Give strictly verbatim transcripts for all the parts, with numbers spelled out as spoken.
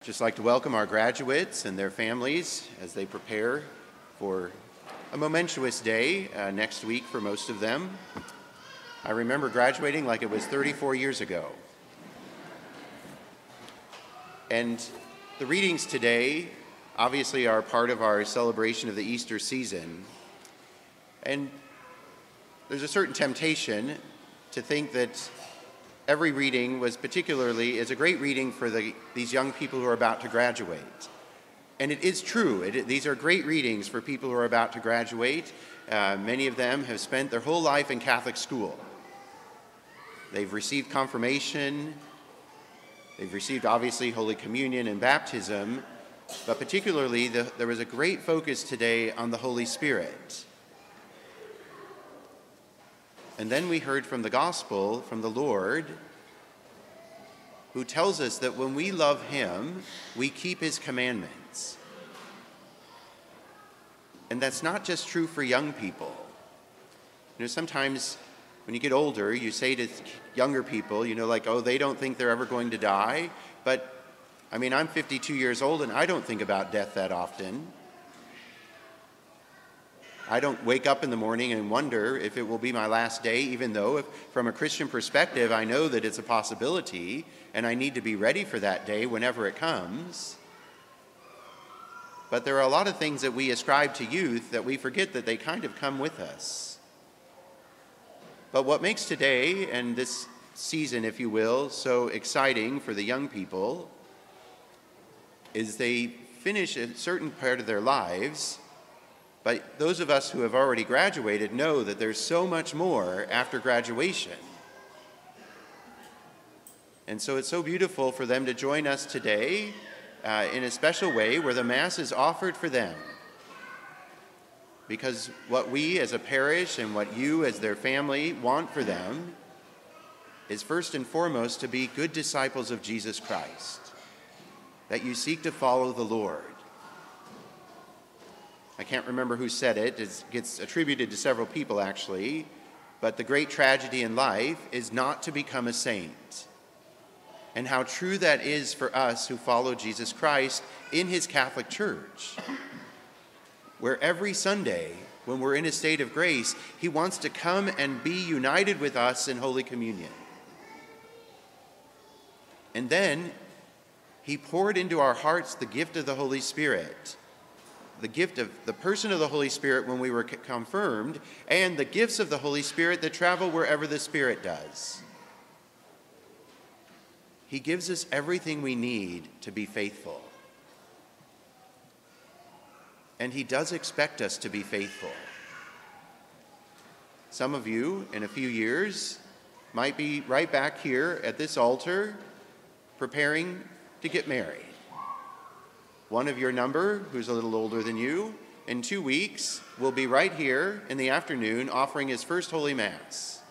Just like to welcome our graduates and their families as they prepare for a momentous day uh, next week for most of them. I remember graduating like it was thirty-four years ago. And the readings today obviously are part of our celebration of the Easter season. And there's a certain temptation to think that every reading was particularly, is a great reading for the, these young people who are about to graduate. And it is true. It, these are great readings for people who are about to graduate. Uh, many of them have spent their whole life in Catholic school. They've received confirmation. They've received, obviously, Holy Communion and baptism. But particularly, the, there was a great focus today on the Holy Spirit. And then we heard from the gospel, from the Lord, who tells us that when we love him, we keep his commandments. And that's not just true for young people. You know, sometimes when you get older, you say to younger people, you know, like, oh, they don't think they're ever going to die. But, I mean, I'm fifty-two years old and I don't think about death that often. I don't wake up in the morning and wonder if it will be my last day, even though if, from a Christian perspective, I know that it's a possibility and I need to be ready for that day whenever it comes. But there are a lot of things that we ascribe to youth that we forget that they kind of come with us. But what makes today and this season, if you will, so exciting for the young people is they finish a certain part of their lives. But those of us who have already graduated know that there's so much more after graduation. And so it's so beautiful for them to join us today uh, in a special way where the Mass is offered for them. Because what we as a parish and what you as their family want for them is first and foremost to be good disciples of Jesus Christ, that you seek to follow the Lord. I can't remember who said it. It gets attributed to several people, actually. But the great tragedy in life is not to become a saint. And how true that is for us who follow Jesus Christ in his Catholic Church, where every Sunday, when we're in a state of grace, he wants to come and be united with us in Holy Communion. And then he poured into our hearts the gift of the Holy Spirit, the gift of the person of the Holy Spirit when we were confirmed, and the gifts of the Holy Spirit that travel wherever the Spirit does. He gives us everything we need to be faithful. And he does expect us to be faithful. Some of you, in a few years, might be right back here at this altar preparing to get married. One of your number, who's a little older than you, in two weeks will be right here in the afternoon offering his first Holy Mass.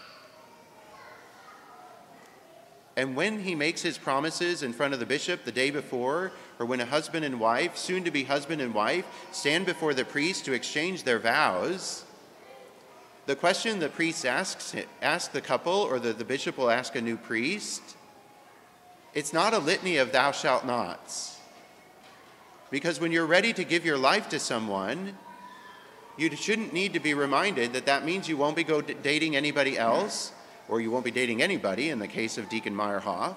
And when he makes his promises in front of the bishop the day before, or when a husband and wife, soon to be husband and wife, stand before the priest to exchange their vows, the question the priest asks, asks the couple, or the, the bishop will ask a new priest, it's not a litany of thou shalt nots. Because when you're ready to give your life to someone, you shouldn't need to be reminded that that means you won't be go d- dating anybody else, or you won't be dating anybody in the case of Deacon Meyerhoff.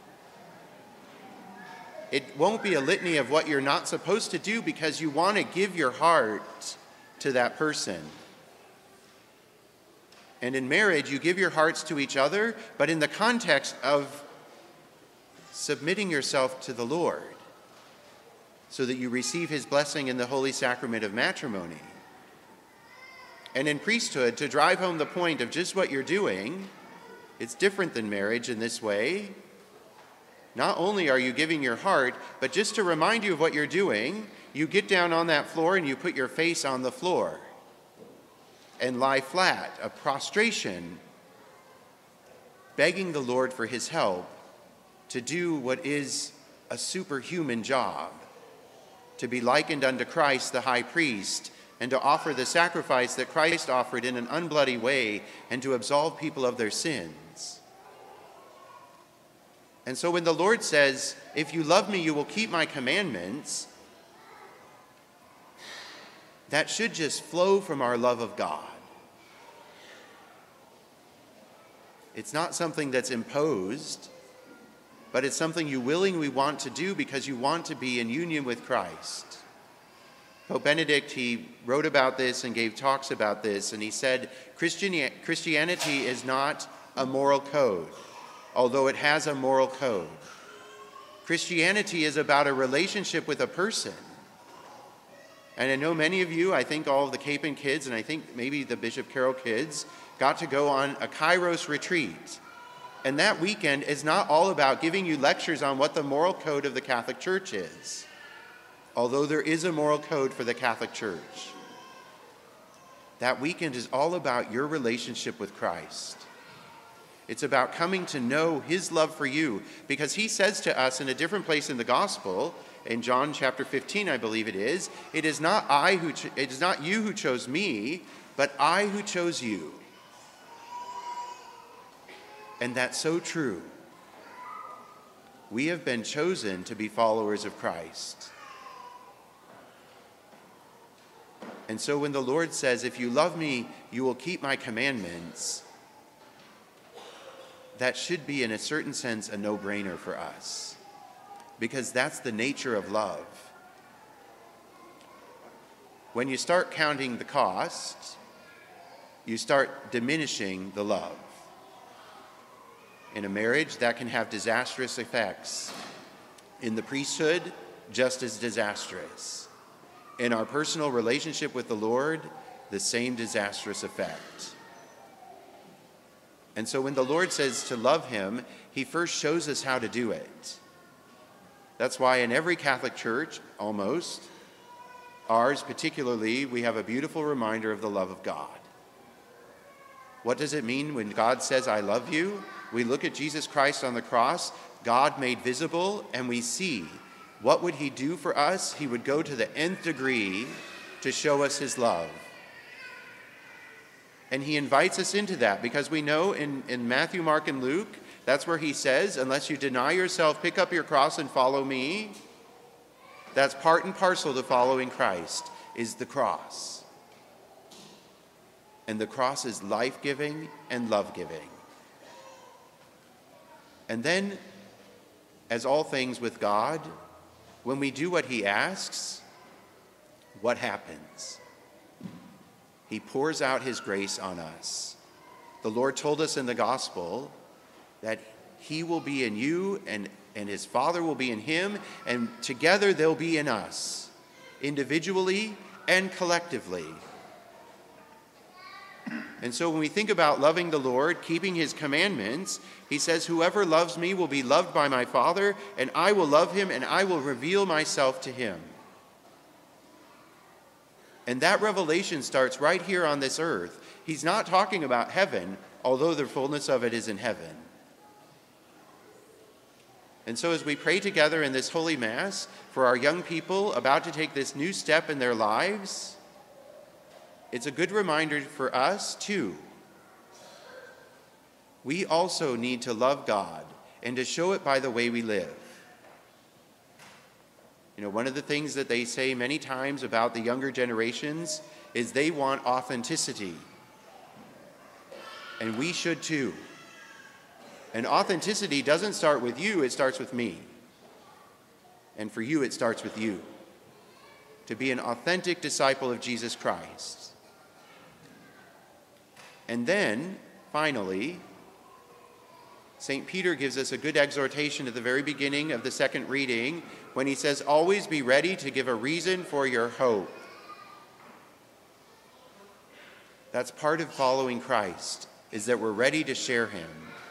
It won't be a litany of what you're not supposed to do because you want to give your heart to that person. And in marriage, you give your hearts to each other, but in the context of submitting yourself to the Lord, so that you receive his blessing in the holy sacrament of matrimony. And in priesthood, to drive home the point of just what you're doing, it's different than marriage in this way. Not only are you giving your heart, but just to remind you of what you're doing, you get down on that floor and you put your face on the floor and lie flat, a prostration, begging the Lord for his help to do what is a superhuman job, to be likened unto Christ the high priest, and to offer the sacrifice that Christ offered in an unbloody way, and to absolve people of their sins. And so when the Lord says, if you love me, you will keep my commandments, that should just flow from our love of God. It's not something that's imposed, but it's something you willingly want to do because you want to be in union with Christ. Pope Benedict, he wrote about this and gave talks about this, and he said, Christianity is not a moral code, although it has a moral code. Christianity is about a relationship with a person. And I know many of you, I think all of the Capon kids, and I think maybe the Bishop Carroll kids, got to go on a Kairos retreat. And that weekend is not all about giving you lectures on what the moral code of the Catholic Church is, although there is a moral code for the Catholic Church. That weekend is all about your relationship with Christ. It's about coming to know his love for you, because he says to us in a different place in the gospel, in John chapter fifteen, I believe it is, it is not I who cho- it is not you who chose me, but I who chose you. And that's so true. We have been chosen to be followers of Christ. And so when the Lord says, if you love me, you will keep my commandments, that should be, in a certain sense, a no-brainer for us, because that's the nature of love. When you start counting the cost, you start diminishing the love. In a marriage, that can have disastrous effects. In the priesthood, just as disastrous. In our personal relationship with the Lord, the same disastrous effect. And so when the Lord says to love him, he first shows us how to do it. That's why in every Catholic church, almost, ours particularly, we have a beautiful reminder of the love of God. What does it mean when God says, I love you? We look at Jesus Christ on the cross, God made visible, and we see, what would he do for us? He would go to the nth degree to show us his love. And he invites us into that, because we know in, in Matthew, Mark, and Luke, that's where he says, unless you deny yourself, pick up your cross and follow me. That's part and parcel to following Christ, is the cross. And the cross is life-giving and love-giving. And then, as all things with God, when we do what he asks, what happens? He pours out his grace on us. The Lord told us in the gospel that he will be in you and, and his Father will be in him, and together they'll be in us, individually and collectively. And so when we think about loving the Lord, keeping his commandments, he says, whoever loves me will be loved by my Father, and I will love him, and I will reveal myself to him. And that revelation starts right here on this earth. He's not talking about heaven, although the fullness of it is in heaven. And so as we pray together in this Holy Mass for our young people about to take this new step in their lives, it's a good reminder for us, too. We also need to love God and to show it by the way we live. You know, one of the things that they say many times about the younger generations is they want authenticity. And we should, too. And authenticity doesn't start with you, it starts with me. And for you, it starts with you. To be an authentic disciple of Jesus Christ. And then, finally, Saint Peter gives us a good exhortation at the very beginning of the second reading when he says, always be ready to give a reason for your hope. That's part of following Christ, is that we're ready to share him.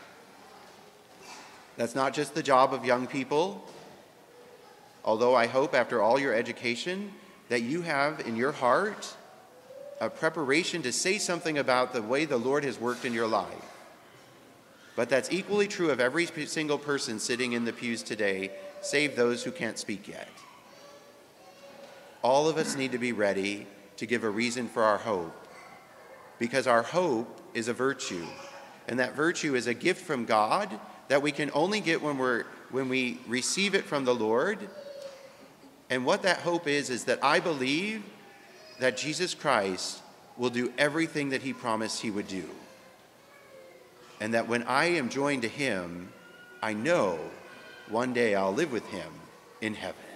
That's not just the job of young people, although I hope after all your education that you have in your heart a preparation to say something about the way the Lord has worked in your life. But that's equally true of every single person sitting in the pews today, save those who can't speak yet. All of us need to be ready to give a reason for our hope, because our hope is a virtue, and that virtue is a gift from God that we can only get when we're when we receive it from the Lord. And what that hope is, is that I believe that Jesus Christ will do everything that he promised he would do. And that when I am joined to him, I know one day I'll live with him in heaven.